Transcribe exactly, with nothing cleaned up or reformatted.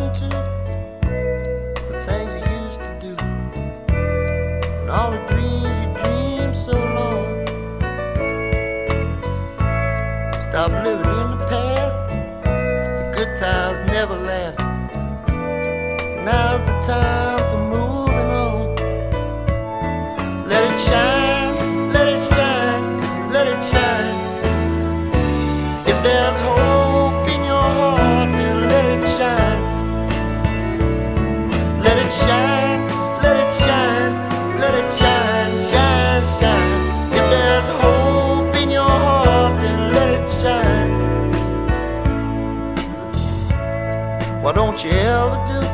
on to the things you used to do, and all the dreams you dreamed so long. Stop living in the past, the good times never last. Now's the time for moving on. Let it shine, let it shine, let it shine. If there's hope in your heart, then let it shine. Let it shine, let it shine, let it shine, shine, shine. If there's hope in your heart, then let it shine. Why don't you ever do